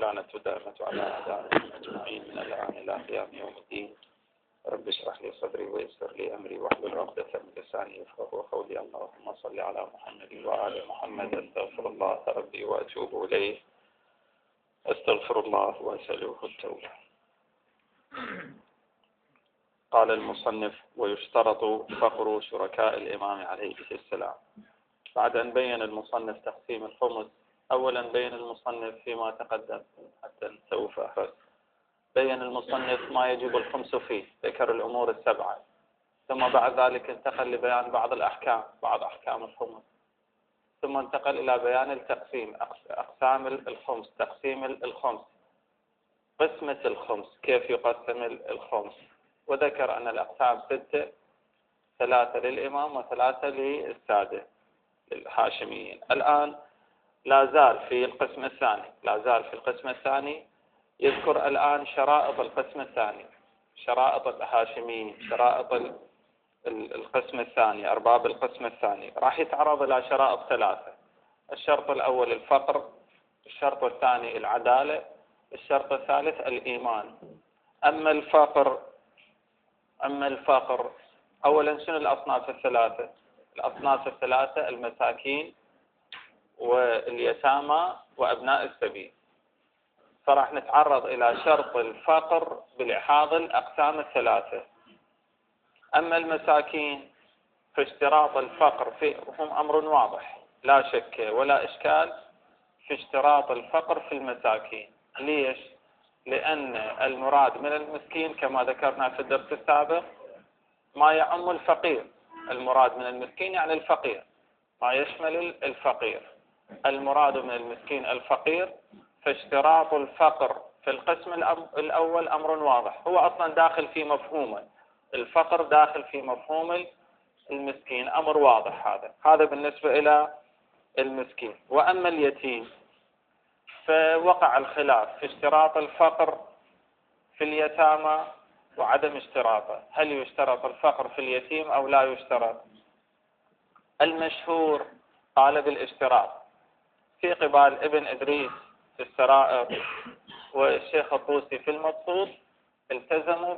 كانت دائمة على أعدائهم أجمعين من الآن إلى قيام يوم الدين. رب اشرح لي صدري ويسر لي أمري واحلل عقدة من لساني يفقهوا قولي. اللهم صل على محمد وآل محمد. أستغفر الله ربي وأتوب إليه. أستغفر الله وأسأله التوبة. قال المصنف: ويشترط فقر شركاء الإمام عليه السلام. بعد أن بين المصنف تقسيم الخمس، أولا بين المصنف فيما تقدم حتى سوف أحرص، بين المصنف ما يجب الخمس فيه، ذكر الأمور السبعة، ثم بعد ذلك انتقل لبيان بعض الأحكام، بعض أحكام الخمس، ثم انتقل إلى بيان التقسيم، أقسام الخمس، تقسيم الخمس، قسمة الخمس، كيف يقسم الخمس، وذكر أن الأقسام 6، 3 للإمام و3 للسادة الهاشميين. الآن لا زال في القسم الثاني، يذكر الآن شرائط القسم الثاني، شرائط الهاشميين، شرائط القسم الثاني، أرباب القسم الثاني. راح يتعرض إلى شرائط 3. الشرط الأول الفقر، الشرط الثاني العدالة، الشرط الثالث الإيمان. أما الفقر أولا شنو الأصناف الثلاثة؟ الأصناف الثلاثة: المساكين واليتامى وأبناء السبيل. فراح نتعرض إلى شرط الفقر بلحاظ الأقسام الثلاثة. أما المساكين فاشتراط الفقر فيهم أمر واضح، لا شك ولا إشكال في اشتراط الفقر في المساكين. ليش؟ لأن المراد من المسكين كما ذكرنا في الدرس السابق ما يعم الفقير. المراد من المسكين يعني الفقير، ما يشمل الفقير. المراد من المسكين الفقير، فاشتراط الفقر في القسم الأول أمر واضح، هو أصلا داخل في مفهومه، الفقر داخل في مفهوم المسكين، أمر واضح. هذا بالنسبة إلى المسكين. وأما اليتيم فوقع الخلاف في اشتراط الفقر في اليتامى وعدم اشتراطه، هل يشترط الفقر في اليتيم أو لا يشترط؟ المشهور قال بالاشتراط، في قبال ابن إدريس في السرائر والشيخ الطوسي في المبسوط التزموا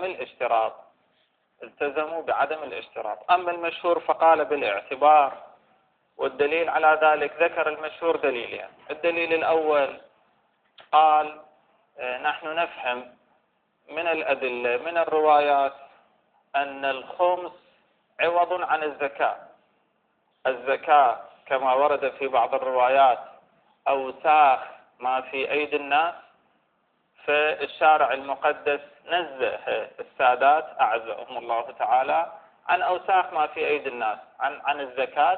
بعدم الاشتراط. أما المشهور فقال بالاعتبار، والدليل على ذلك ذكر المشهور دليلين. الدليل الأول قال: نحن نفهم من الأدلة من الروايات أن الخمس عوض عن الزكاة. الزكاة كما ورد في بعض الروايات أوساخ ما في أيدي الناس، فالشارع المقدس نزه السادات أعزهم الله تعالى عن أوساخ ما في أيدي الناس، عن الزكاة،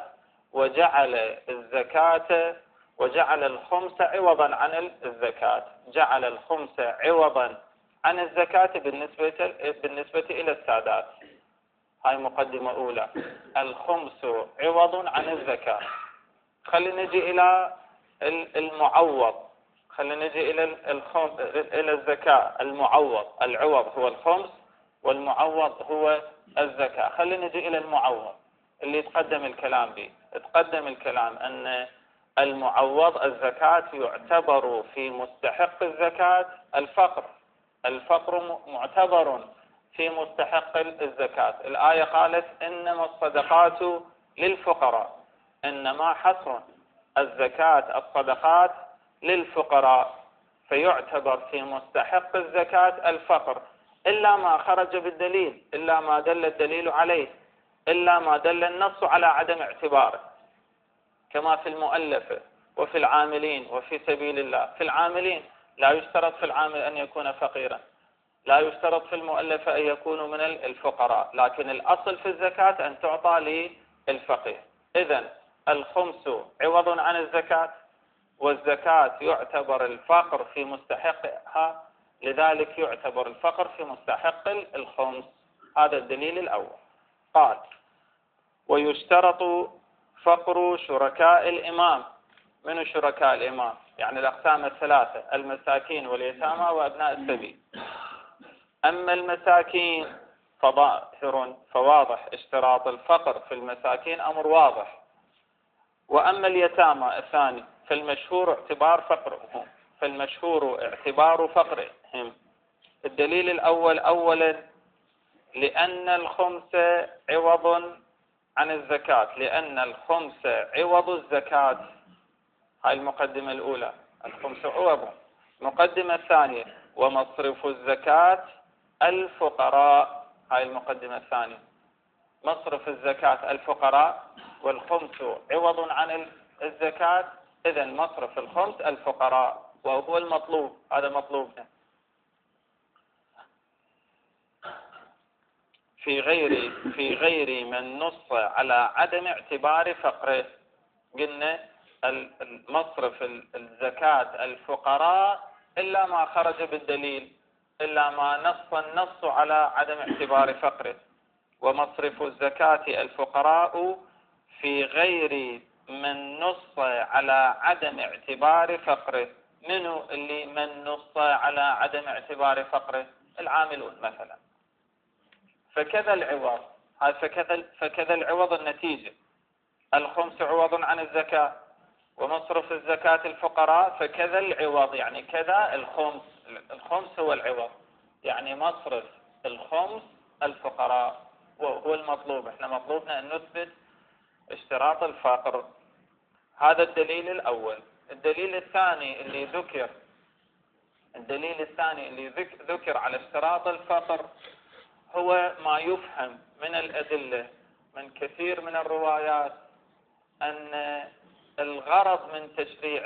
وجعل الخمس عوضا عن الزكاة، جعل الخمس عوضا عن الزكاة بالنسبة إلى السادات. هاي مقدمة أولى، الخمس عوض عن الزكاة. خلينا نجي إلى المعوض، خلينا نجي إلى الزكاة. المعوض، العوض هو الخمس والمعوض هو الزكاة. خلينا نجي إلى المعوض اللي تقدم الكلام به. تقدم الكلام أن المعوض الزكاة يعتبر في مستحق الزكاة الفقر معتبر في مستحق الزكاة. الآية قالت: إنما الصدقات للفقراء، إنما حصر الزكاة الصدقات للفقراء، فيعتبر في مستحق الزكاة الفقر، إلا ما خرج بالدليل، إلا ما دل الدليل عليه، إلا ما دل النص على عدم اعتباره، كما في المؤلفة وفي العاملين وفي سبيل الله. في العاملين لا يشترط في العامل أن يكون فقيرا، لا يشترط في المؤلفة أن يكونوا من الفقراء، لكن الأصل في الزكاة أن تعطى للفقير. إذن الخمس عوض عن الزكاة، والزكاة يعتبر الفقر في مستحقها، لذلك يعتبر الفقر في مستحق الخمس. هذا الدليل الأول. قال: ويشترط فقر شركاء الإمام. من شركاء الإمام؟ يعني الأقسام الثلاثة: المساكين واليتامى وأبناء السبيل. أما المساكين فظاهر فواضح اشتراط الفقر في المساكين أمر واضح. وأما اليتامى الثاني فالمشهور اعتبار فقرهم، فالمشهور اعتبار فقرهم. الدليل الأول أولا لأن الخمس عوض عن الزكاة، لأن الخمس عوض الزكاة. هاي المقدمة الأولى، الخمس عوض. المقدمة الثانية ومصرف الزكاة الفقراء. هاي المقدمة الثانية، مصرف الزكاة الفقراء والخمس عوض عن الزكاة، إذن مصرف الخمس الفقراء وهو المطلوب، هذا مطلوبنا. في غير من نص على عدم اعتبار فقره. قلنا مصرف الزكاة الفقراء إلا ما خرج بالدليل، إلا ما نص النص على عدم اعتبار فقره. ومصرف الزكاة الفقراء في غير من نص على عدم اعتبار فقره. منو اللي من نص على عدم اعتبار فقره؟ العاملون مثلا. فكذا العوض، فكذا العوض النتيجة، الخمس عوض عن الزكاة ومصرف الزكاة الفقراء، فكذا العوض يعني كذا الخمس هو العوض، يعني مصرف الخمس الفقراء وهو المطلوب. احنا مطلوبنا ان نثبت اشتراط الفقر. هذا الدليل الأول. الدليل الثاني اللي ذكر على اشتراط الفقر هو ما يفهم من الأدلة من كثير من الروايات أن الغرض من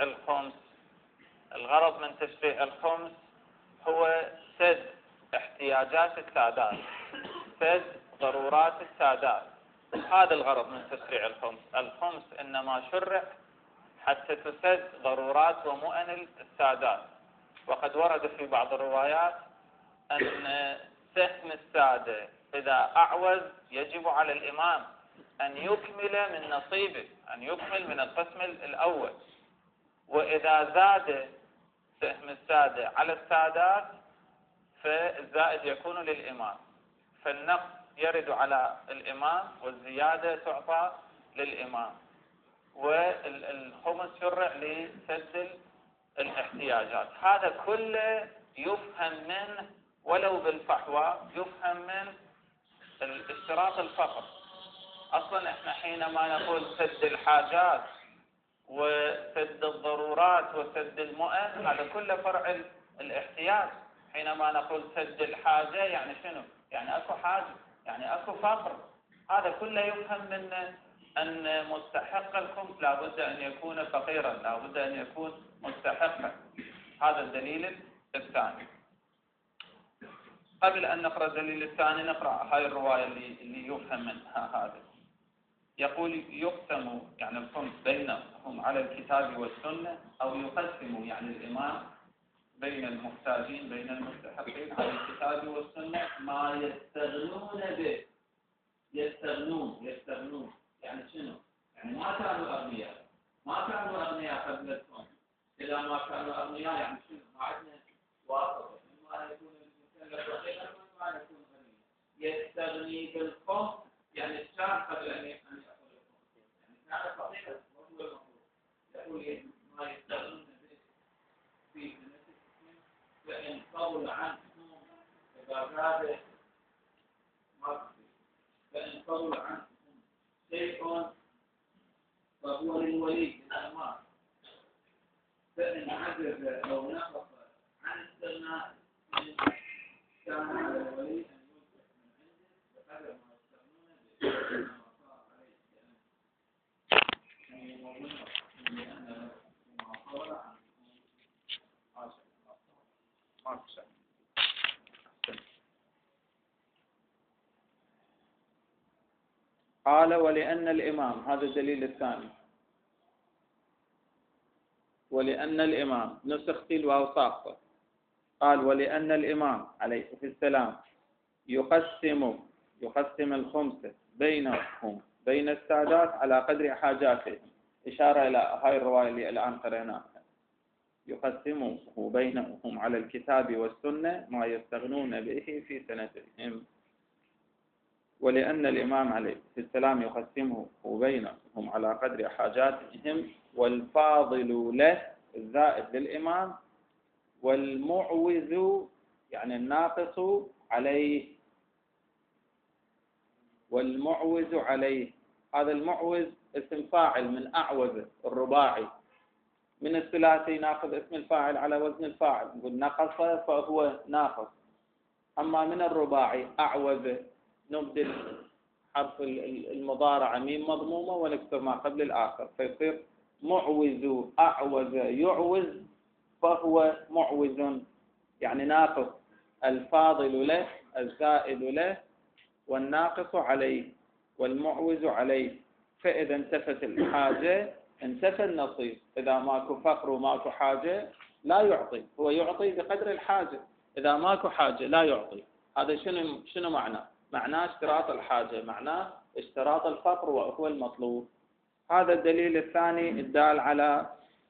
تشريع الخمس هو سد احتياجات السادات، سد ضرورات السادات. هذا الغرض من تشريع الخمس. الخمس إنما شرع حتى تسد ضرورات ومؤن السادات. وقد ورد في بعض الروايات أن سهم السادة إذا أعوز يجب على الإمام أن يكمل من نصيبه، أن يكمل من القسم الأول، وإذا زاد سهم السادة على السادات فالزائد يكون للإمام، فالنقص يرد على الإمام والزيادة تعطى للإمام. والخمس شرع لسد الاحتياجات. هذا كله يفهم منه ولو بالفحوى، يفهم من اشتراط الفقر. أصلا احنا حينما نقول سد الحاجات وسد الضرورات وسد المؤن، هذا كله فرع الاحتياج. حينما نقول سد الحاجة يعني شنو؟ يعني اكو حاجة، يعني اكو فقر. هذا كله يفهم من أن مستحق الخمس لابد أن يكون فقيرا، لابد أن يكون مستحقا. هذا الدليل الثاني. قبل أن نقرأ الدليل الثاني نقرأ هاي الرواية اللي يفهم منها هذا. يقول يقسم يعني الخمس بينهم على الكتاب والسنة، أو يقسم يعني الإمام بين المحتاجين بين المستحقين على الكتاب والسنة ما يستغنون به. يستغنون يعني شنو؟ يعني ما كانوا أغنياء قبل الخمس. إذا ما كانوا أغنياء يعني شنو؟ ما عندنا واسطة، ما يكون المكلف فقيرا وما يكون غنيا. يستغني بالخمس يعني الشاب قبل أن يأخذ الخمس، يعني كان فقيرا وهو المفروض. يقول ما يستغنون به في نفسهم فإن قول عنهم إذا زاد ما فإن قول عنهم شيء فهو للولي للأمام، فإن عجز أو نقص عن استغناء كان على الولي أن ينفق من عنده بقدر ما يستغنون به ما صار عليه لأن ما صار عنه. قال ولأن الإمام، هذا الدليل الثاني، ولأن الإمام نسخ الواو ساقطة. قال ولأن الإمام عليه السلام يقسم الخمس بينهم بين السادات على قدر حاجاتهم، إشارة إلى هاي الرواية اللي الآن قرأناها. يقسمه بينهم على الكتاب والسنة ما يستغنون به في سنتهم. ولأن الإمام عليه السلام يقسمه بينهم على قدر حاجاتهم، والفاضل له الزائد للإمام والمعوز يعني الناقص عليه، والمعوز عليه. هذا المعوز اسم فاعل من أعوز الرباعي، من الثلاثي ناخذ اسم الفاعل على وزن الفاعل، نقول نقص فهو ناقص. أما من الرباعي أعوز نبدل حرف المضارع ميم مضمومة ونكسر ما قبل الآخر فيصير معوز. أعوز يعوز فهو معوز يعني ناقص، الفاضل له الزائد له والناقص عليه والمعوز عليه. فإذا انتفت الحاجة انتفى النصيب. إذا ماكو فقر وماكو حاجة لا يعطي، هو يعطي بقدر الحاجة. إذا ماكو حاجة لا يعطي. هذا شنو معناه؟ معناه اشتراط الحاجة، معناه اشتراط الفقر وهو المطلوب. هذا الدليل الثاني الدال على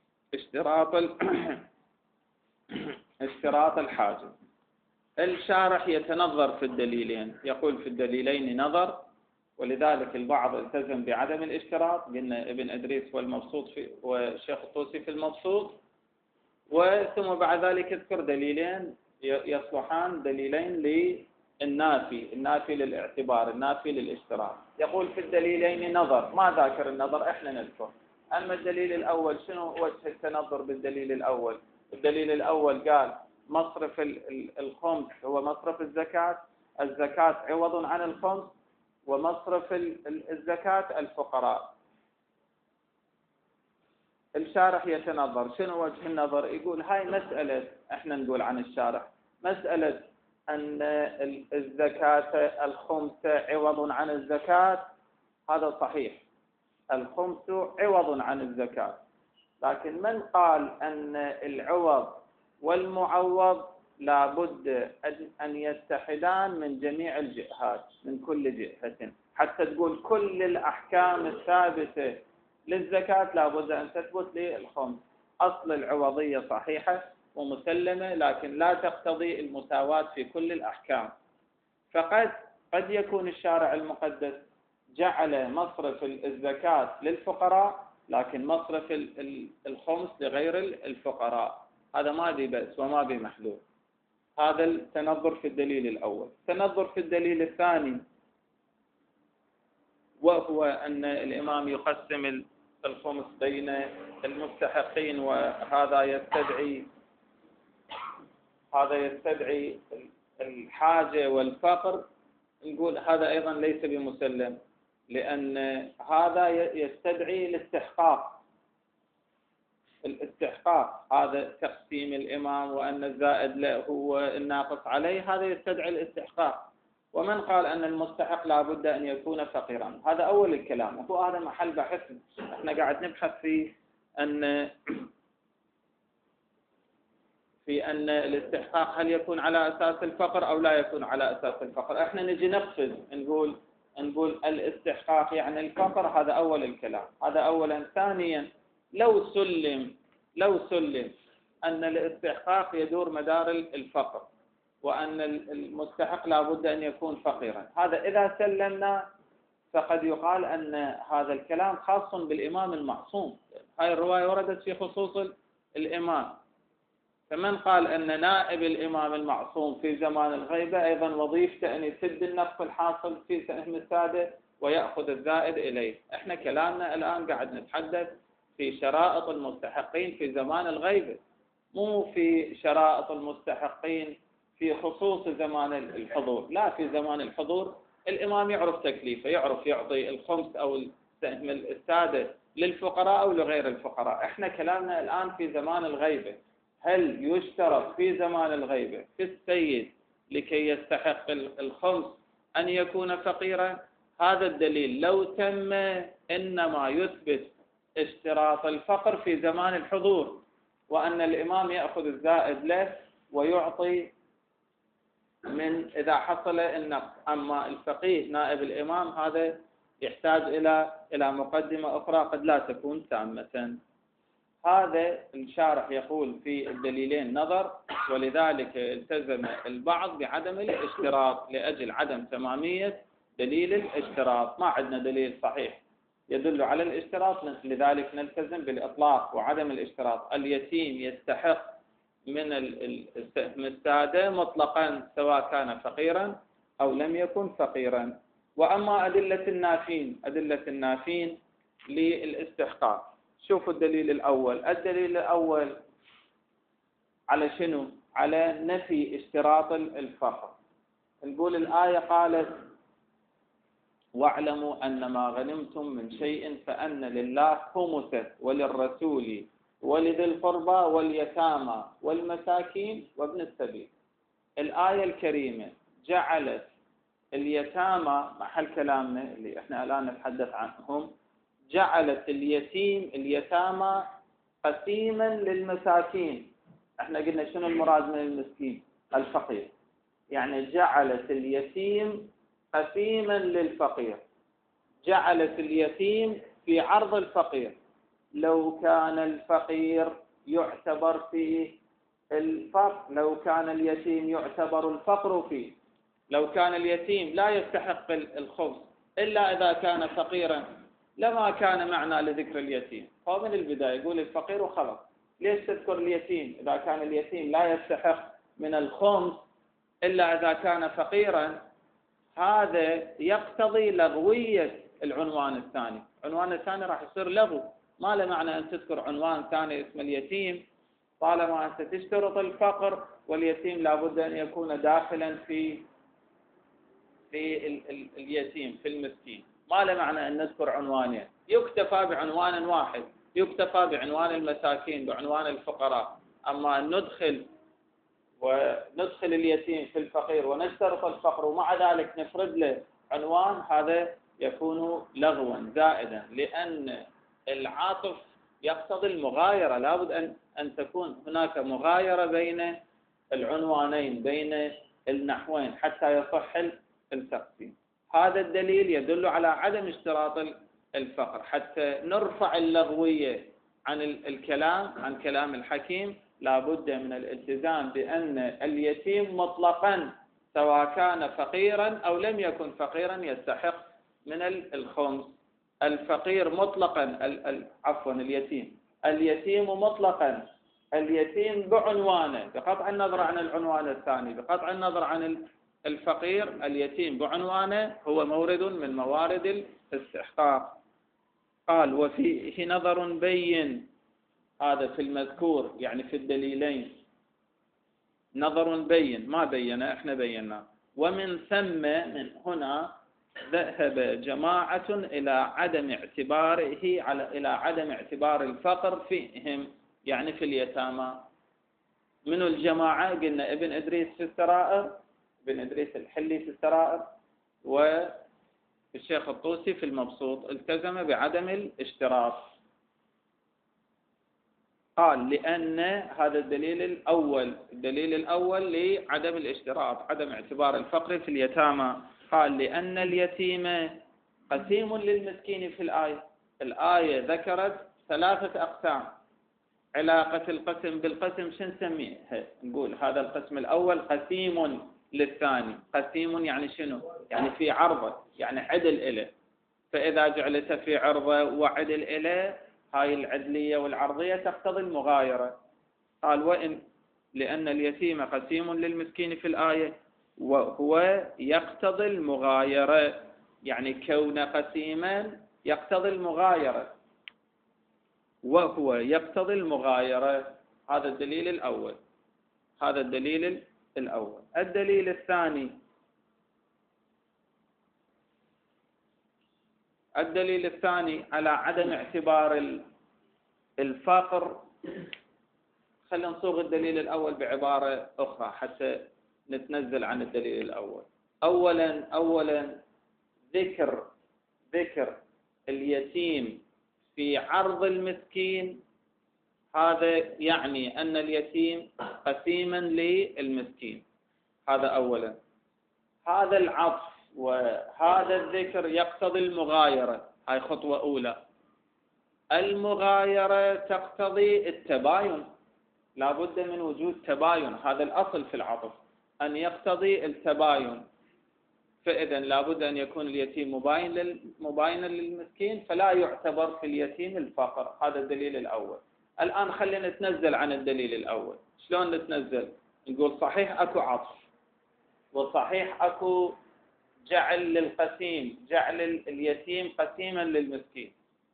اشتراط الحاجة. الشارح يتنظر في الدليلين، يقول في الدليلين نظر، ولذلك البعض التزم بعدم الاشتراط، قلنا ابن إدريس والمبسوط والشيخ الطوسي في المبسوط، وثم بعد ذلك يذكر دليلين يصلحان دليلين النافي للاعتبار، النافي للاشتراط. يقول في الدليلين نظر، ما ذاكر النظر احنا نذكر. أما الدليل الأول شنو وجه التنظر بالدليل الأول؟ الدليل الأول قال مصرف الخمس هو مصرف الزكاة، الزكاة عوض عن الخمس، ومصرف الزكاة الفقراء. الشارح يتنظر، شنو وجه النظر؟ يقول هاي مسألة، احنا نقول عن الشارح مسألة أن الزكاة الخمس عوض عن الزكاة، هذا صحيح، الخمس عوض عن الزكاة. لكن من قال أن العوض والمعوض لابد أن يتحدان من جميع الجهات، من كل جهة، حتى تقول كل الأحكام الثابتة للزكاة لابد أن تثبت للخمس. أصل العوضية صحيحة ومسلمة، لكن لا تقتضي المساواة في كل الأحكام. قد يكون الشارع المقدس جعل مصرف الزكاة للفقراء، لكن مصرف الخمس لغير الفقراء، هذا ما بي بأس وما بي محذور. هذا التنظر في الدليل الأول. التنظر في الدليل الثاني وهو أن الإمام يقسم الخمس بين المستحقين، وهذا يستدعي الحاجة والفقر. نقول هذا أيضا ليس بمسلم، لأن هذا يستدعي الاستحقاق. هذا تقسيم الإمام وأن الزائد له هو الناقص عليه، هذا يستدعي الاستحقاق. ومن قال أن المستحق لا بد أن يكون فقيرا، هذا أول الكلام، وهو هذا محل بحث. احنا قاعد نبحث في أن الاستحقاق هل يكون على أساس الفقر أو لا يكون على أساس الفقر. احنا نجي نقفز نقول الاستحقاق يعني الفقر، هذا أول الكلام، هذا أولا. ثانيا لو سلم أن الاستحقاق يدور مدار الفقر، وأن المستحق لا بد أن يكون فقيرا، هذا إذا سلمنا فقد يقال أن هذا الكلام خاص بالإمام المعصوم. هاي الرواية وردت في خصوص الإمام. فمن قال أن نائب الإمام المعصوم في زمان الغيبة أيضا وظيفته أن يسد النقص الحاصل في سهم السادة ويأخذ الزائد إليه. احنا كلامنا الآن قاعد نتحدث في شرائط المستحقين في زمان الغيبة، مو في شرائط المستحقين في خصوص زمان الحضور. لا، في زمان الحضور الإمام يعرف تكليفه، يعرف يعطي الخمس أو السهم السادة للفقراء أو لغير الفقراء. احنا كلامنا الآن في زمان الغيبة. هل يشترط في زمان الغيبة في السيد لكي يستحق الخمس أن يكون فقيرا؟ هذا الدليل لو تم إنما يثبت اشتراط الفقر في زمان الحضور، وأن الإمام يأخذ الزائد له ويعطي من إذا حصل النقص. أما الفقيه نائب الإمام هذا يحتاج إلى مقدمة أخرى قد لا تكون تامة. هذا الشارح يقول في الدليلين نظر، ولذلك التزم البعض بعدم الاشتراط لأجل عدم تمامية دليل الاشتراط. ما عندنا دليل صحيح يدل على الاشتراط، لذلك نلتزم بالإطلاق وعدم الاشتراط. اليتيم يستحق من السهم السادة مطلقا سواء كان فقيرا أو لم يكن فقيرا. وأما أدلة النافين للاستحقاق، شوفوا الدليل الأول. الدليل الأول على شنو؟ على نفي اشتراط الفقر. نقول الآية قالت: واعلموا أن ما غنمتم من شيء فأن لله خمسه وللرسول ولذي القربى واليتامى والمساكين وابن السبيل. الآية الكريمة جعلت اليتامى، محل كلامنا اللي احنا الآن نتحدث عنهم، جعلت اليتامى قسيما للمساكين. احنا قلنا شنو المراد من المسكين؟ الفقير. يعني جعلت اليتيم قسيما للفقير، جعلت اليتيم في عرض الفقير. لو كان الفقير يعتبر فيه الفقر، لو كان اليتيم يعتبر الفقر فيه، لو كان اليتيم لا يستحق الخبز إلا إذا كان فقيرا لما كان معنى لذكر اليتيم. فهو من البداية يقول الفقير وخلص. ليش تذكر اليتيم إذا كان اليتيم لا يستحق من الخمس إلا إذا كان فقيرا؟ هذا يقتضي لغوية العنوان الثاني. العنوان الثاني راح يصير لغو، ما له معنى أن تذكر عنوان ثاني اسم اليتيم طالما أنت تشترط الفقر، واليتيم لابد أن يكون داخلا في اليتيم، في المسكين. ما له معنى أن نذكر عنوانين، يكتفى بعنوان واحد، يكتفى بعنوان المساكين، بعنوان الفقراء. أما أن ندخل اليتيم في الفقير ونشترط الفقر ومع ذلك نفرد له عنوان، هذا يكون لغوا زائدا، لأن العاطف يقتضي المغايرة. لابد أن تكون هناك مغايرة بين العنوانين، بين النحوين، حتى يصح التقسيم. هذا الدليل يدل على عدم اشتراط الفقر، حتى نرفع اللغوية عن الكلام، عن كلام الحكيم. لابد من الالتزام بأن اليتيم مطلقا سواء كان فقيرا أو لم يكن فقيرا يستحق من الخمس. الفقير مطلقا، عفوا اليتيم مطلقا، اليتيم بعنوانه بقطع النظر عن العنوان الثاني، بقطع النظر عن الفقير، اليتيم بعنوانه هو مورد من موارد الاستحقاق. قال: وفيه نظر بين، هذا في المذكور يعني في الدليلين، نظر بين، ما بينا احنا بينا. ومن ثم، من هنا، ذهب جماعة إلى عدم اعتبار الفقر فيهم، يعني في اليتامى. من الجماعة قلنا ابن إدريس في السرائر، ابن إدريس الحلي في السرائر، والشيخ الطوسي في المبسوط، التزم بعدم الاشتراط. قال: لأن هذا الدليل الأول لعدم الاشتراط، عدم اعتبار الفقر في اليتامى. قال: لأن اليتيم قسيم للمسكين في الآية. الآية ذكرت 3 أقسام. علاقة القسم بالقسم شو نسميها؟ نقول هذا القسم الأول قسيم للثاني. قسيم يعني شنو؟ يعني في عرضه، يعني عدل إله. فإذا جعلت في عرضه وعدل إله، هاي العدلية والعرضية تقتضي المغايرة. قال: لأن اليتيم قسيم للمسكين في الآية، وهو يقتضي المغايرة، يعني كون قسيما يقتضي المغايرة، وهو يقتضي المغايرة. هذا الدليل الأول. الدليل الثاني على عدم اعتبار الفقر. خلينا نصوغ الدليل الأول بعبارة أخرى حتى نتنزل عن الدليل الأول. أولا ذكر اليتيم في عرض المسكين، هذا يعني أن اليتيم قسيما للمسكين. هذا أولا. هذا العطف وهذا الذكر يقتضي المغايرة، هاي خطوة أولى. المغايرة تقتضي التباين، لا بد من وجود تباين. هذا الأصل في العطف، أن يقتضي التباين. فإذا لا بد أن يكون اليتيم مباينا للمسكين، فلا يعتبر في اليتيم الفقر. هذا الدليل الأول. الآن خلينا نتنزل عن الدليل الأول. شلون نتنزل؟ نقول صحيح أكو عطف، وصحيح أكو جعل للقسيم، جعل اليتيم قسيما للمسكين،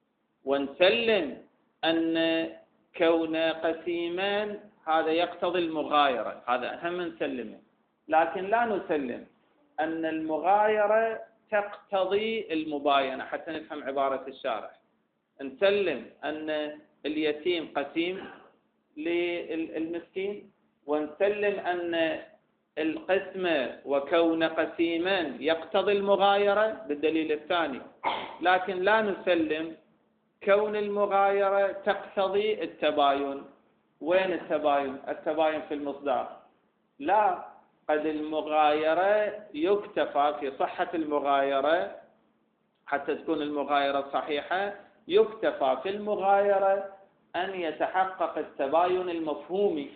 ونسلم أن كون قسيما هذا يقتضي المغايرة، هذا أهم نسلمه. لكن لا نسلم أن المغايرة تقتضي المباينة حتى نفهم عبارة الشارح. نسلم أن اليتيم قسيم للمسكين، ونسلم أن القسمة وكون قسيما يقتضي المغايرة بالدليل الثاني. لكن لا نسلم كون المغايرة تقتضي التباين. وين التباين؟ التباين في المصداق. لا، قد المغايرة يكتفى في صحة المغايرة حتى تكون المغايرة صحيحة، يكتفى في المغايرة أن يتحقق التباين المفهومي.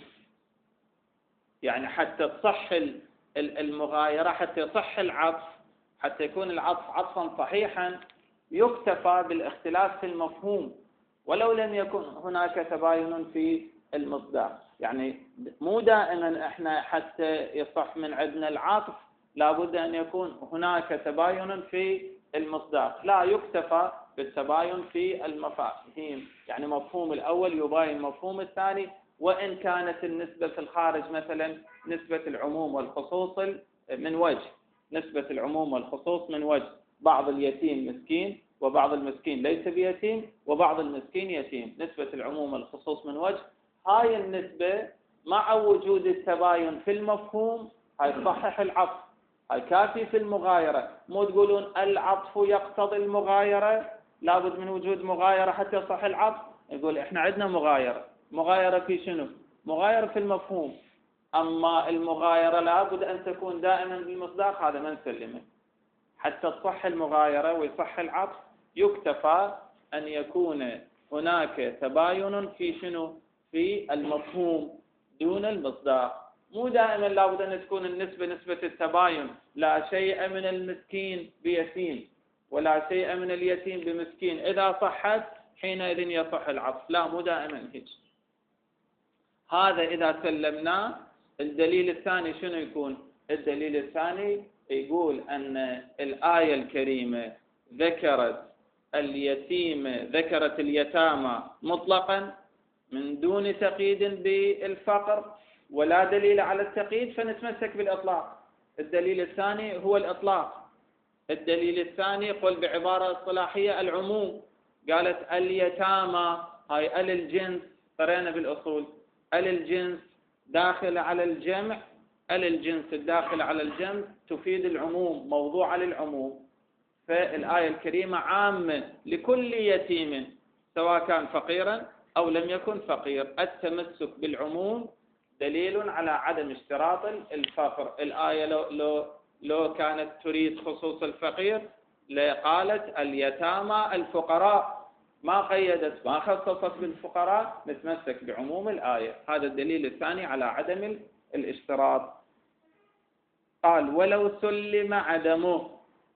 يعني حتى تصح المغايرة، حتى يصح العطف، حتى يكون العطف عطفا صحيحا، يكتفى بالاختلاف في المفهوم ولو لم يكن هناك تباين في المصداق. يعني مو دائما احنا حتى يصح من عندنا العطف لابد أن يكون هناك تباين في المصداق، لا، يكتفى بالتباين في المفاهيم. يعني مفهوم الأول يباين مفهوم الثاني، وإن كانت النسبة في الخارج مثلا نسبة العموم والخصوص من وجه، نسبة العموم والخصوص من وجه، بعض اليتيم مسكين وبعض المسكين ليس بيتيم وبعض المسكين يتيم، نسبة العموم والخصوص من وجه. هاي النسبة مع وجود التباين في المفهوم هاي تصحح العطف، هاي كافي في المغايرة. مو تقولون العطف يقتضي المغايرة، لابد من وجود مغايرة حتى يصح العطف. نقول احنا عندنا مغايرة، مغايرة في شنو؟ مغايرة في المفهوم. أما المغايرة لابد أن تكون دائما بالمصداق، هذا ما نسلمه. حتى تصح المغايرة ويصح العطف يكتفى أن يكون هناك تباين في شنو؟ في المفهوم دون المصداق. مو دائما لابد أن تكون النسبة نسبة التباين، لا شيء من المسكين بيتيم ولا شيء من اليتيم بمسكين، إذا صحت حينئذ يصح العطف. لا، مو دائما هيك. هذا إذا سلمناه. الدليل الثاني شنو يكون؟ الدليل الثاني يقول أن الآية الكريمة ذكرت اليتامى مطلقا من دون تقييد بالفقر، ولا دليل على التقييد، فنتمسك بالإطلاق. الدليل الثاني هو الإطلاق. الدليل الثاني قل بعبارة اصطلاحية العموم. قالت اليتامى، هاي الجنس، قرأنا بالأصول الجنس داخل على الجمع، الجنس الداخل على الجمع تفيد العموم، موضوعة للعموم. فالآية الكريمة عامة لكل يتيم سواء كان فقيرا أو لم يكن فقير. التمسك بالعموم دليل على عدم اشتراط الفقر. الآية لو كانت تريد خصوص الفقير لقالت اليتامى الفقراء، ما قيدت، ما خصصت بالفقراء، نتمسك بعموم الآية. هذا الدليل الثاني على عدم الاشتراط. قال ولو سلم عدمه،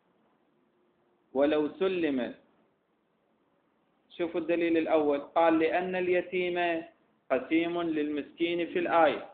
ولو سلم. شوفوا الدليل الأول، قال لأن اليتيم قسيم للمسكين في الآية،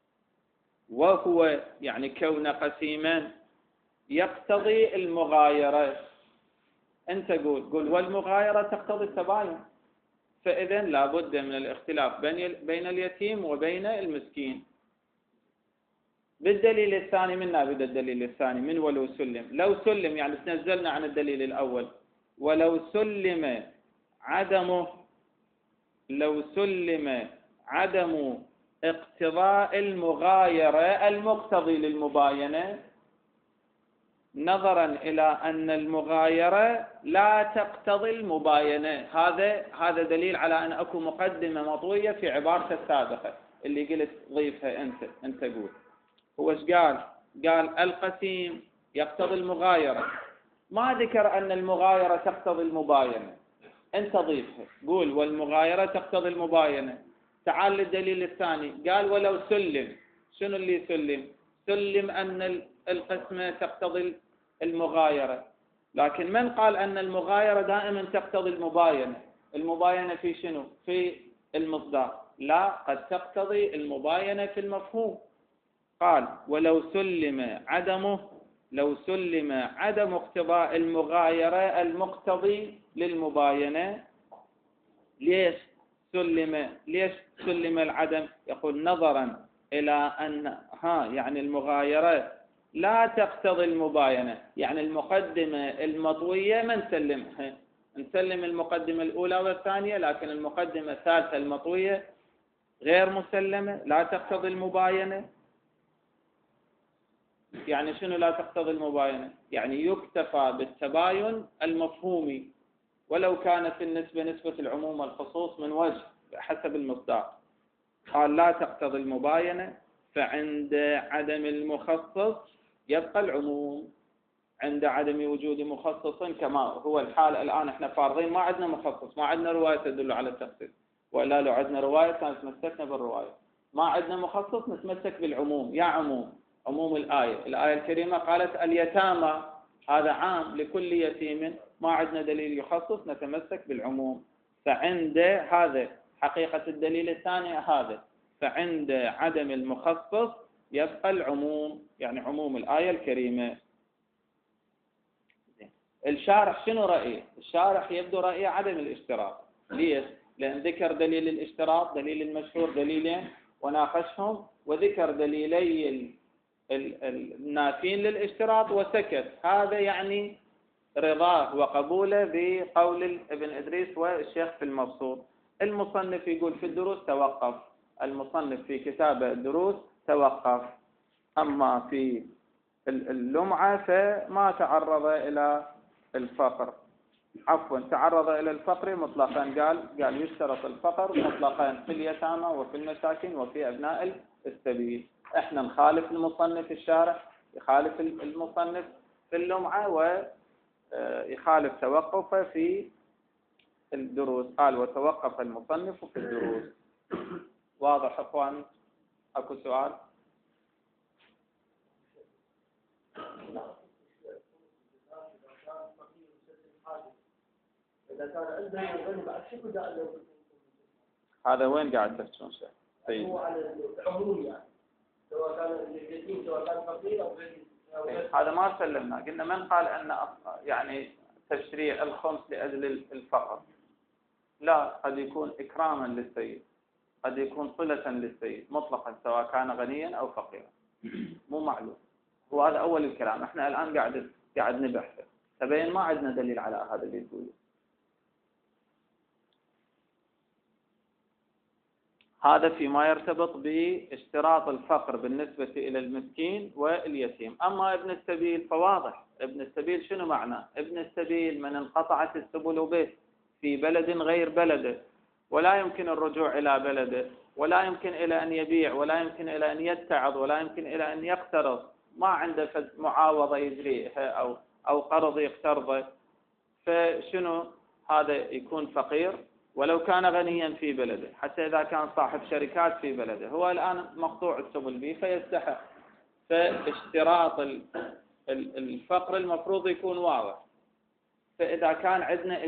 وهو يعني كون قسيما يقتضي المغايرة. أنت قول والمغايرة تقتضي التباين، فإذا لا بد من الاختلاف بين اليتيم وبين المسكين. بالدليل الثاني منا بدأ الدليل الثاني من ولو سلم. لو سلم يعني تنزلنا عن الدليل الأول. ولو سلم عدمه، لو سلم عدم اقتضاء المغايرة المقتضي للمباينة، نظرا إلى أن المغايرة لا تقتضي المباينة. هذا دليل على أن أكو مقدمة مطوية في عبارة السابقة اللي قلت ضيفها أنت قول. هو ايش قال؟ قال القسيم يقتضي المغايرة، ما ذكر أن المغايرة تقتضي المباينة. أنت ضيفها قول والمغايرة تقتضي المباينة. تعال للدليل الثاني، قال ولو سلم. شنو اللي يسلم؟ سلم أن القسمة تقتضي المغايرة، لكن من قال أن المغايرة دائما تقتضي المباينة؟ المباينة في شنو؟ في المصداق، لا قد تقتضي المباينة في المفهوم. قال ولو سلم عدمه، لو سلم عدم اقتضاء المغايرة المقتضي للمباينة. ليش سلم العدم؟ يقول نظرا إلى أن يعني المغايرة لا تقتضي المباينة، يعني المقدمة المطوية ما نسلمها، نسلم المقدمة الأولى والثانية، لكن المقدمة الثالثة المطوية غير مسلمة، لا تقتضي المباينة. يعني شنو لا تقتضي المباينة؟ يعني يكتفى بالتباين المفهومي، ولو كانت النسبة نسبة العموم والخصوص من وجه حسب المصداق. قال لا تقتضي المباينة، فعند عدم المخصص يبقى العموم، عند عدم وجود مخصص كما هو الحال الآن. احنا فارضين ما عندنا مخصص، ما عندنا رواية تدل على التخصيص، وإلا لو عندنا رواية كانت تمسكنا بالرواية. ما عندنا مخصص نتمسك بالعموم. يا عموم الآية الكريمة قالت اليتامى، هذا عام لكل يتيم، ما عندنا دليل يخصص نتمسك بالعموم. فعند هذا حقيقة الدليل الثاني هذا، فعند عدم المخصص يبقى العموم، يعني عموم الآية الكريمة. الشارح شنو رأيه؟ الشارح يبدو رأيه عدم الاشتراط. ليش؟ لأن ذكر دليل الاشتراط، دليل المشهور دليلين وناقشهم، وذكر دليلي النافين للاشتراط وسكت. هذا يعني رضاه وقبوله بقول ابن إدريس والشيخ في المبسوط. المصنف يقول في الدروس توقف، المصنف في كتاب الدروس توقف، أما في اللمعة فما تعرض إلى الفقر، عفوا تعرض إلى الفقر مطلقا، قال يشترط الفقر مطلقا في اليتامى وفي المساكين وفي أبناء السبيل. احنا نخالف المصنف الشارح، يخالف المصنف في اللمعة ويخالف توقفه في الدروس. قال وتوقف المصنف في الدروس. واضح اخوان؟ اكو سؤال؟ هذا وين قاعد تحكون شيء؟ هو على العموم، يعني سواء كان اليتيم سواء كان فقير او غير. هذا ما سلمنا، قلنا من قال ان يعني تشريع الخمس لاجل الفقر؟ لا، قد يكون اكراما للسيد، قد يكون صلة للسيد مطلقا سواء كان غنيا او فقيرا، مو معلوم. وهذا اول الكلام، احنا الان قاعد نبحث، تبين ما عندنا دليل على هذا اللي تقوله. هذا فيما يرتبط باشتراط الفقر بالنسبة إلى المسكين واليتيم. أما ابن السبيل فواضح. ابن السبيل شنو معناه؟ ابن السبيل من انقطعت السبل به في بلد غير بلده، ولا يمكن الرجوع إلى بلده، ولا يمكن إلى أن يبيع، ولا يمكن إلى أن يتعظ، ولا يمكن إلى أن يقترض، ما عنده معاوضة يجريها أو قرض يقترضه، فشنو هذا؟ يكون فقير ولو كان غنيا في بلده، حتى إذا كان صاحب شركات في بلده، هو الآن مقطوع السبل به فيستحق. فاشتراط الفقر المفروض يكون واضح. فإذا كان عندنا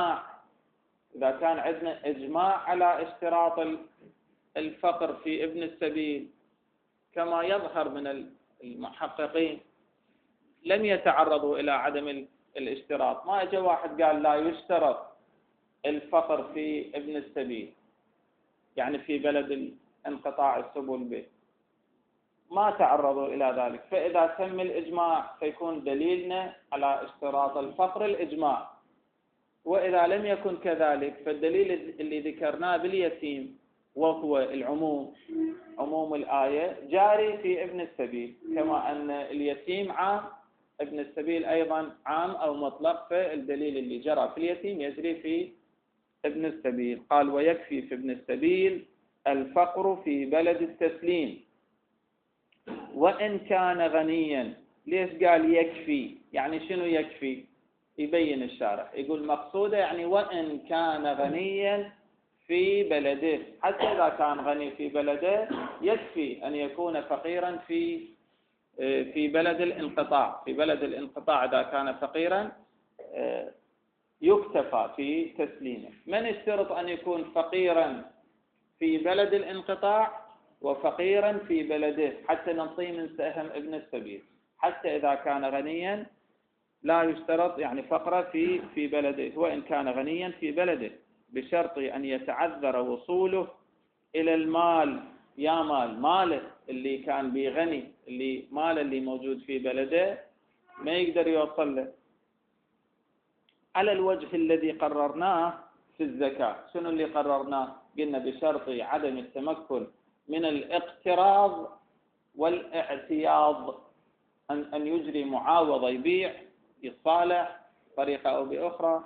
إجماع على اشتراط الفقر في ابن السبيل كما يظهر من المحققين، لم يتعرضوا إلى عدم الاشتراط. ما اجى واحد قال لا يشترط الفقر في ابن السبيل، يعني في بلد انقطاع السبل به، ما تعرضوا إلى ذلك. فإذا تم الإجماع فيكون دليلنا على اشتراط الفقر الإجماع. وإذا لم يكن كذلك فالدليل اللي ذكرناه باليتيم وهو العموم، عموم الآية جاري في ابن السبيل، كما أن اليتيم عام ابن السبيل أيضا عام أو مطلق، فالدليل اللي جرى في اليتيم يجري في ابن السبيل. قال ويكفي في ابن السبيل الفقر في بلد التسليم وإن كان غنيا. ليش قال يكفي؟ يعني شنو يكفي؟ يبين الشارح، يقول مقصوده يعني وإن كان غنيا في بلده، حتى إذا كان غني في بلده يكفي أن يكون فقيرا في بلد الانقطاع. في بلد الانقطاع إذا كان فقيرا يكتفى في تسليمه. من اشترط أن يكون فقيرا في بلد الانقطاع وفقيرا في بلده حتى نعطيه من سهم ابن السبيل. حتى إذا كان غنيا لا يشترط يعني فقره في بلده، وإن كان غنيا في بلده، بشرط أن يتعذر وصوله إلى المال. يا ماله اللي كان بغني، اللي ماله اللي موجود في بلده ما يقدر يوصل له، على الوجه الذي قررناه في الزكاة. شنو اللي قررناه؟ قلنا بشرط عدم التمكن من الاقتراض والاعتياض، أن يجري معاوضة، يبيع يصالح طريقة أو بأخرى.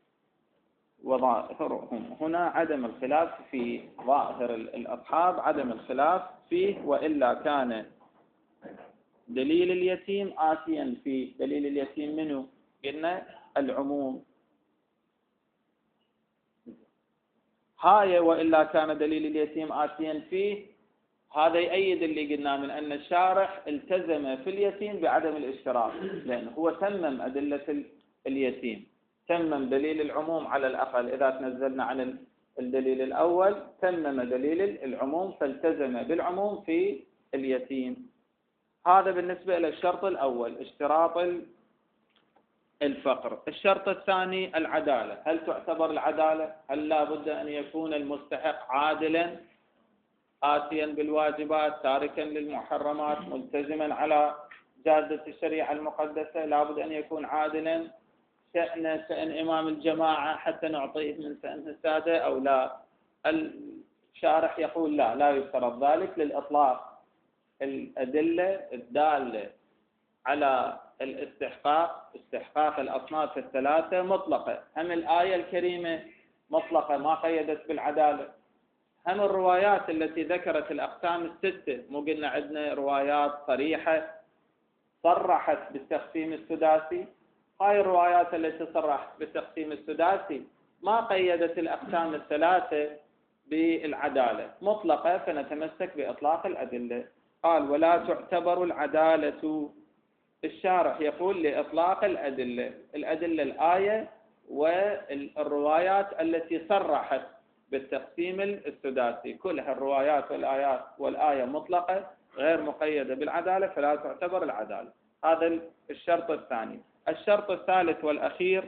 وظاهرهم هنا عدم الخلاف في ظاهر الأصحاب، عدم الخلاف فيه، وإلا كان دليل اليتيم آتيا في دليل اليتيم منه قلنا العموم. هاي وإلا كان دليل اليتيم آتيا فيه، هذا يؤيد اللي قلنا من أن الشارح التزم في اليتيم بعدم الاشتراط، لأنه هو تمم أدلة اليتيم، تمم دليل العموم على الأقل. إذا تنزلنا عن الدليل الأول تمم دليل العموم، فالتزم بالعموم في اليتيم. هذا بالنسبة إلى الشرط الأول، اشتراط الفقر. الشرط الثاني العدالة. هل تعتبر العدالة؟ هل لا بد أن يكون المستحق عادلا، آتيا بالواجبات، تاركا للمحرمات، ملتزما على جادة الشريعة المقدسة؟ لا بد أن يكون عادلا، شأن إمام الجماعة حتى نعطيه من سأن السادة أو لا؟ الشارح يقول لا يشترط ذلك للإطلاق. الأدلة الدالة على استحقاق الأصناف الثلاثة مطلقة، هم الآية الكريمة مطلقة ما قيدت بالعدالة، هم الروايات التي ذكرت الأقسام الستة، مو قلنا عندنا روايات صريحة صرحت بالتقسيم السداسي، هاي الروايات التي صرحت بالتقسيم السداسي ما قيدت الأقسام الثلاثة بالعدالة، مطلقة، فنتمسك بإطلاق الأدلة. قال ولا تعتبر العدالة. الشارح يقول لإطلاق الأدلة الآية والروايات التي صرحت بالتقسيم السداسي، كلها الروايات والآيات والآية مطلقة غير مقيدة بالعدالة، فلا تعتبر العدالة. هذا الشرط الثاني. الشرط الثالث والأخير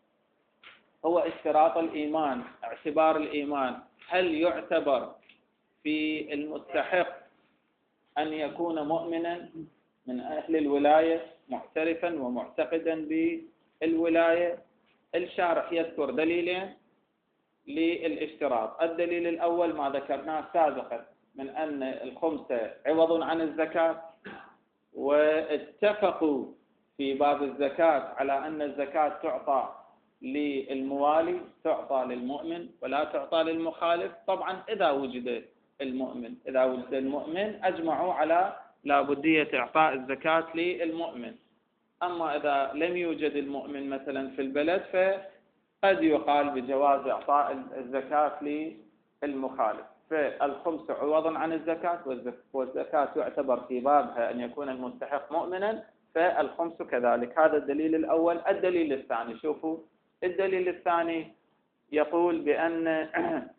هو اشتراط الإيمان، اعتبار الإيمان. هل يعتبر في المستحق أن يكون مؤمنا من أهل الولاية معترفا ومعتقدا بالولاية؟ الشارح يذكر دليلين للاشتراط. الدليل الأول ما ذكرناه سابقا من أن الخمسة عوض عن الزكاة، واتفقوا في باب الزكاة على أن الزكاة تعطى للموالي، تعطى للمؤمن ولا تعطى للمخالف. طبعا إذا وجد المؤمن أجمعوا على لابدية إعطاء الزكاة للمؤمن. أما إذا لم يوجد المؤمن مثلا في البلد فقد يقال بجواز إعطاء الزكاة للمخالف. فالخمس عوضا عن الزكاة، والزكاة تعتبر في بابها أن يكون المستحق مؤمنا، فالخمس كذلك. هذا الدليل الأول. الدليل الثاني، شوفوا الدليل الثاني يقول بأن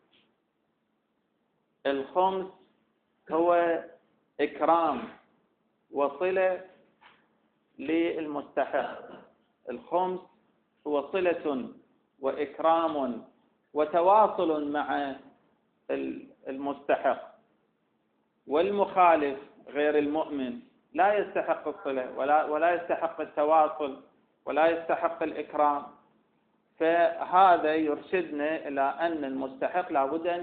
الخمس هو إكرام وصلة للمستحق. الخمس هو صلة وإكرام وتواصل مع المستحق، والمخالف غير المؤمن لا يستحق الصلة ولا يستحق التواصل ولا يستحق الإكرام. فهذا يرشدنا إلى أن المستحق لابد أن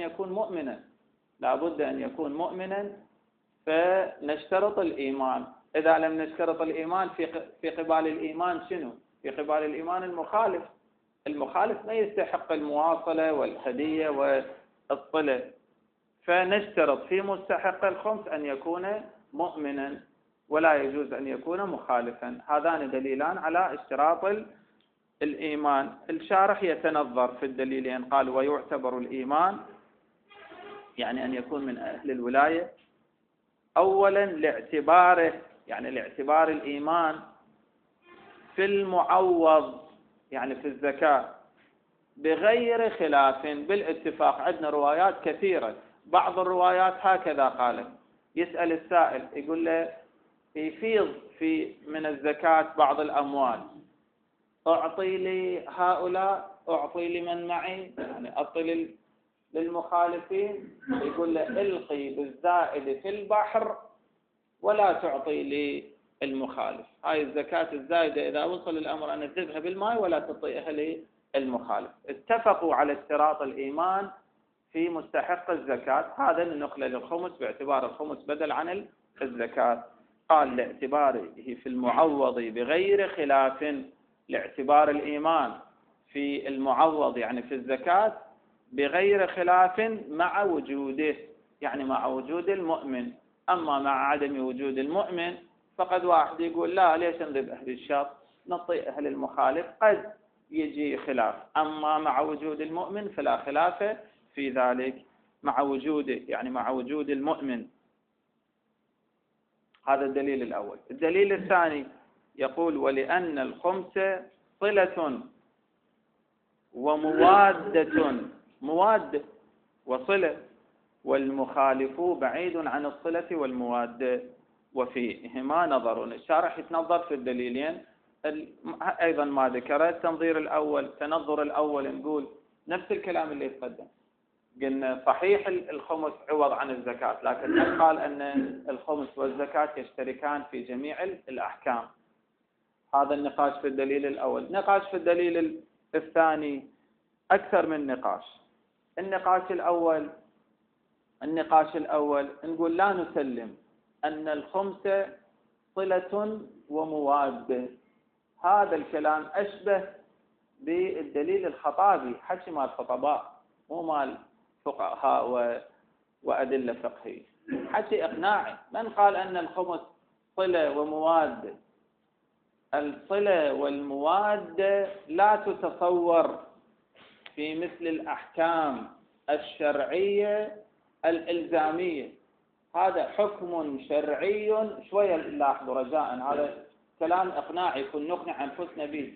يكون مؤمنا، فنشترط الإيمان. إذا لم نشترط الإيمان في قبال الإيمان شنو؟ في قبال الإيمان المخالف ما يستحق المواصلة والهدية والصلة، فنشترط في مستحق الخمس أن يكون مؤمنا ولا يجوز أن يكون مخالفا. هذان دليلان على اشتراط الإيمان. الشارح يتنظر في الدليلين، قال ويعتبر الإيمان يعني أن يكون من أهل الولاية. أولا لاعتباره، يعني لاعتبار الإيمان في المعوض، يعني في الزكاة، بغير خلاف، بالاتفاق. عندنا روايات كثيرة بعض الروايات هكذا قالت. يسأل السائل يقول له يفيض من الزكاة بعض الأموال، أعطي لي هؤلاء، أعطي لمن معي، يعني أعطي للمخالفين. يقول له القي بالزائد في البحر ولا تعطي للمخالف. هاي الزكاة الزائدة إذا وصل الأمر أن تذهب بالماء ولا تعطيها للمخالف. اتفقوا على اشتراط الإيمان في مستحق الزكاة. هذا النقل للخمس باعتبار الخمس بدل عن الزكاة. قال لاعتباره في المعوض بغير خلاف، لاعتبار الإيمان في المعوض يعني في الزكاة بغير خلاف مع وجوده، يعني مع وجود المؤمن. أما مع عدم وجود المؤمن فقد واحد يقول لا ليش نذبح أهل الشر نعطي أهل المخالف، قد يجي خلاف. أما مع وجود المؤمن فلا خلاف في ذلك مع وجوده، يعني مع وجود المؤمن. هذا الدليل الأول. الدليل الثاني يقول ولأن الخمس صلة وموادة، مواد وصلة، والمخالف بعيد عن الصلة والمواد وفيهما نظر. الشارح يتنظر في الدليلين أيضا ما ذكر. التنظير الأول، تنظر الأول، نقول نفس الكلام اللي يتقدم. قلنا صحيح الخمس عوض عن الزكاة، لكن من قال أن الخمس والزكاة يشتركان في جميع الأحكام. هذا النقاش في الدليل الأول. نقاش في الدليل الثاني أكثر من نقاش. النقاش الأول نقول لا نسلم أن الخمس صلة ومواد. هذا الكلام أشبه بالدليل الخطابي، حكي مال الخطباء مو مال فقهاء وأدلة فقهية، حكي إقناعي. من قال أن الخمس صلة ومواد؟ الصلة والمواد لا تتصور في مثل الأحكام الشرعية الإلزامية. هذا حكم شرعي. شوية لاحظوا رجاء، هذا كلام إقناعي يكون نقنع أنفسنا به.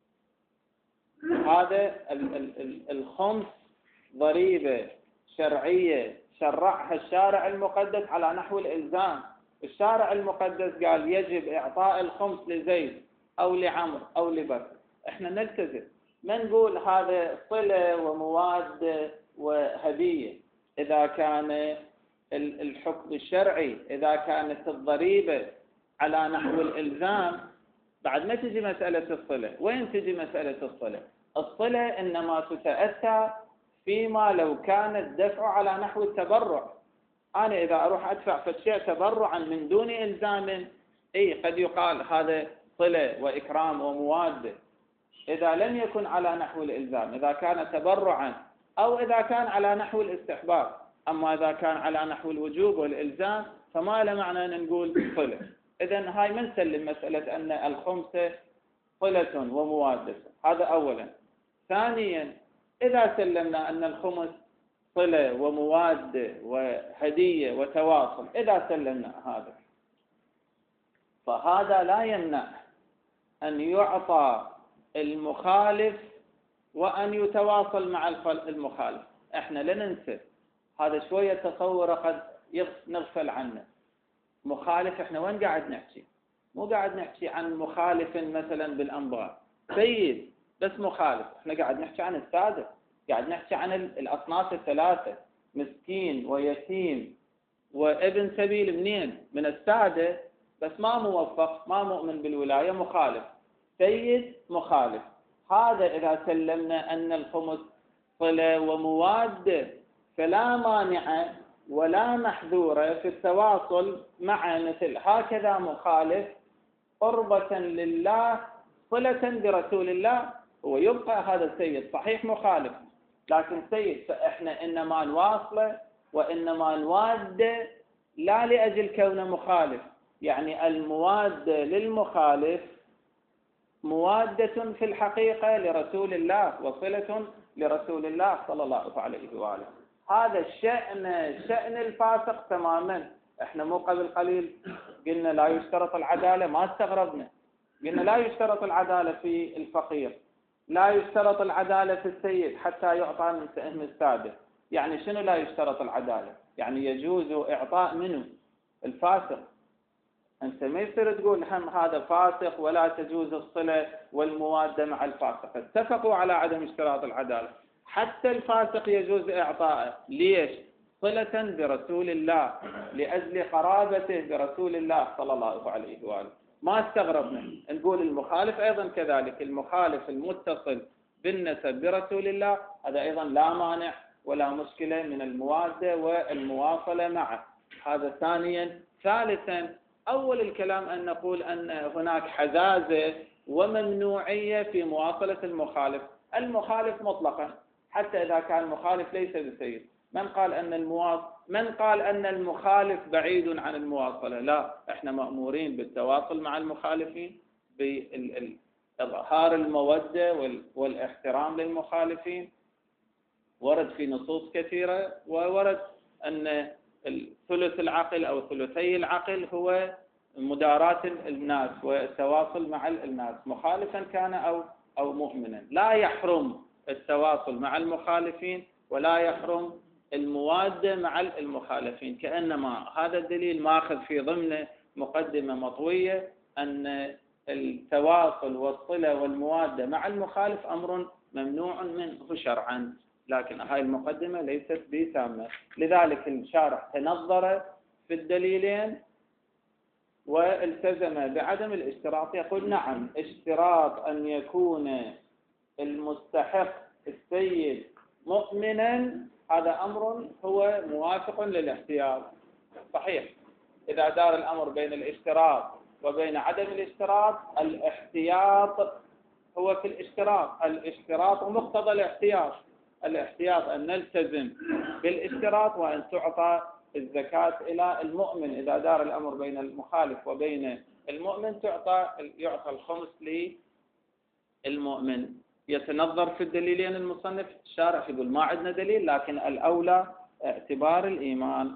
هذا الخمس ضريبة شرعية شرعها الشارع المقدس على نحو الإلزام. الشارع المقدس قال يجب إعطاء الخمس لزيد أو لعمر أو لبكر، إحنا نلتزم. ما نقول هذا صلة ومواد وهدية. إذا كان الحكم الشرعي، إذا كانت الضريبة على نحو الإلزام، بعد ما تجي مسألة الصلة. وين تجي مسألة الصلة؟ الصلة إنما تتأتى فيما لو كان الدفع على نحو التبرع. أنا إذا أروح أدفع في الشيء تبرعا من دون إلزام، قد يقال هذا صلة وإكرام ومواد. إذا لم يكن على نحو الإلزام، إذا كان تبرعا أو إذا كان على نحو الاستحباب. أما إذا كان على نحو الوجوب والإلزام فما له معنى أن نقول صلة. إذن هاي من سلم مسألة أن الخمسة صلة ومواد. هذا أولا. ثانيا، إذا سلمنا أن الخمس صلة ومواد وهدية وتواصل، إذا سلمنا هذا، فهذا لا يمنع أن يعطى المخالف وأن يتواصل مع المخالف. إحنا لا ننسى هذا، شوية تصور قد نغفل عنه. مخالف، إحنا وين قاعد نحكي؟ مو قاعد نحكي عن مخالف مثلا بالأنظار سيد بس مخالف. إحنا قاعد نحكي عن السادة، قاعد نحكي عن الأصناف الثلاثة: مسكين ويتيم وابن سبيل. منين؟ من السادة، بس ما موفق، ما مؤمن بالولاية، مخالف. سيد مخالف. هذا إذا سلمنا أن الخمس صلة ومواد فلا مانع ولا محذور في التواصل مع مثل هكذا مخالف قربة لله صلة برسول الله. هو يبقى هذا السيد صحيح مخالف، لكن سيد، فإحنا إنما نواصله وإنما نواد لا لأجل كونه مخالف. يعني المواد للمخالف موادة في الحقيقة لرسول الله وصلة لرسول الله صلى الله عليه وآله. هذا شأن الفاسق تماما. احنا مو قبل قليل قلنا لا يشترط العدالة، ما استغربنا. قلنا لا يشترط العدالة في الفقير، لا يشترط العدالة في السيد حتى يعطى من سهم السادة، يعني شنو لا يشترط العدالة؟ يعني يجوز إعطاء منه الفاسق. أنت ما يصير تقول هم هذا فاسق ولا تجوز الصلة والموادة مع الفاسق. اتفقوا على عدم اشتراط العدالة، حتى الفاسق يجوز إعطائه. ليش؟ صلة برسول الله، لأجل قرابته برسول الله صلى الله عليه وآله. ما استغربنا نقول المخالف أيضا كذلك. المخالف المتصل بالنسب برسول الله هذا أيضا لا مانع ولا مشكلة من الموادة والمواصلة معه. هذا ثانيا. ثالثا، أول الكلام أن نقول أن هناك حزازة وممنوعية في مواصلة المخالف. المخالف مطلقا حتى إذا كان المخالف ليس بسيد. من قال أن المخالف بعيد عن المواصلة؟ لا، احنا مأمورين بالتواصل مع المخالفين، بإظهار المودة والاحترام للمخالفين. ورد في نصوص كثيرة، وورد أن ثلث العقل أو ثلثي العقل هو مداراة الناس والتواصل مع الناس، مخالفا كان أو مؤمنا. لا يحرم التواصل مع المخالفين ولا يحرم الموادة مع المخالفين. كأنما هذا الدليل ماخذ في ضمن مقدمة مطوية أن التواصل والصلة والموادة مع المخالف أمر ممنوع منه شرعا، لكن هاي المقدمة ليست بتامة. لذلك الشارح تنظر في الدليلين والتزم بعدم الاشتراط. يقول نعم، اشتراط أن يكون المستحق السيد مؤمنا هذا أمر هو موافق للاحتياط. صحيح، إذا دار الأمر بين الاشتراط وبين عدم الاشتراط، الاحتياط هو في الاشتراط. الاشتراط ومقتضى الاحتياط أن نلتزم بالاشتراط وأن تعطى الزكاة إلى المؤمن. إذا دار الأمر بين المخالف وبين المؤمن يعطى الخمس للمؤمن. يتنظر في الدليلين المصنف الشارح يقول ما عندنا دليل، لكن الأولى اعتبار الإيمان.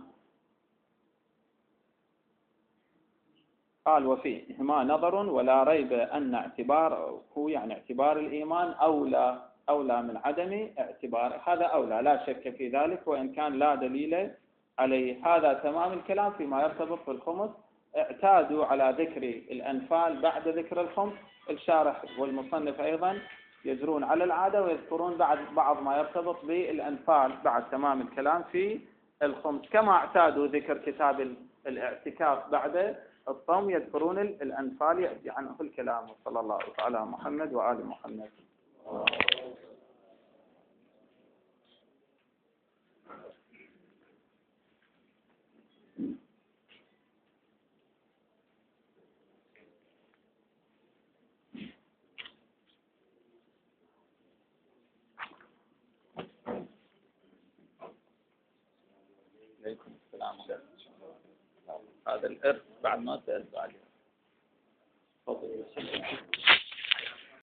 قال وفيهما نظر ولا ريب أن اعتبار الإيمان أولى من عدم اعتباره. هذا أولى لا شك في ذلك، وإن كان لا دليل عليه. هذا تمام الكلام فيما يرتبط بالخمس. اعتادوا على ذكر الأنفال بعد ذكر الخمس. الشارح والمصنف أيضا يجرون على العادة ويذكرون بعض ما يرتبط بالأنفال بعد تمام الكلام في الخمس، كما اعتادوا ذكر كتاب الاعتكاف بعد الصوم يذكرون الأنفال يأتي عنه الكلام. صلى الله على محمد وآل محمد. عليكم السلام. هذا الإرث بعد ما سألت عليه. تفضل.